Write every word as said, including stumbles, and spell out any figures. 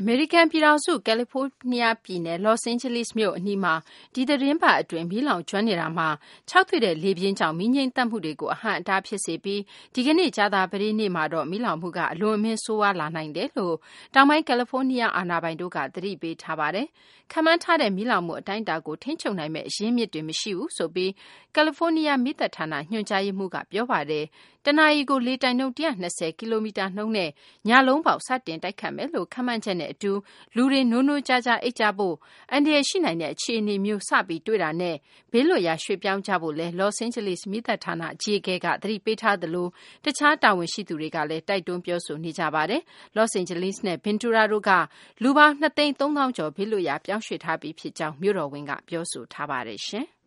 အမေရိကန်ပြည်ထောင်စုကယ်လီဖိုးနီးယားပြည်နယ်လော့စ်အိန်ဂျလိစ်မြို့အနီးမှာဒီသီတင်းပတ်အတွင်းမီးလောင်ကျွမ်းနေတာမှာခြောက်သွေ့တဲ့လေပြင်းကြောင့်မီးငြိမ်းသတ်မှုတွေကိုအဟန့်အတားဖြစ်စေပြီးဒီကနေ့ကြာသပတေးနေ့မှာတော့မီးလောင်မှုကအလွန်အမင်းဆိုးဝါးလာနိုင်တယ်လို့တောင်ပိုင်းကယ်လီဖိုးနီးယားအာဏာပိုင်တို့ကသတိပေးထားပါတယ်ခန့်မှန်းထားတဲ့မီးလောင်မှုအတိုင်းအတာကိုထိန်းချုပ်နိုင်မယ့်အရင်းမြစ်တွေမရှိဘူးဆိုပြီးကယ်လီဖိုးနီးယားမီးသတ်ဌာနညွှန်ကြားရေးမှူးကပြောပါတယ်တနာရီကိုလေတိုင်နှုန်းone hundred twentyကီလိုမီတာနှုန်းနဲ့ညလုံးပေါက်စတင်တိုက်ခတ်မယ်လို့ခန့်မှန်းချက်နဲ့အတူလူတွေနိုးနိုးကြားကြားအိပ်ကြဖို့အန္တရာယ်ရှိနိုင်တဲ့အခြေအနေမျိုးစပြီးတွေ့တာနဲ့ဘေးလွတ်ရာရွှေ့ပြောင်းကြဖို့လဲလော့စ်အိန်ဂျလိစ်မီးသတ်ဌာနအကြီးအကဲကသတိပေးထားသလိုတခြားတာဝန်ရှိသူတွေကလည်းတိုက်တွန်းပြောဆိုနေကြပါတယ်လော့စ်အိန်ဂျလိစ်နဲ့ဗင်တူရာတို့ကလူပေါင်းtwoသိန်းthreeသောင်းကျော်ဘေးလွတ်ရာပြောင်းရွှေ့ထားပြီးဖြစ်ကြောင်းမြို့တော်ဝန်ကပြောဆိုထားပါတယ်ရှင်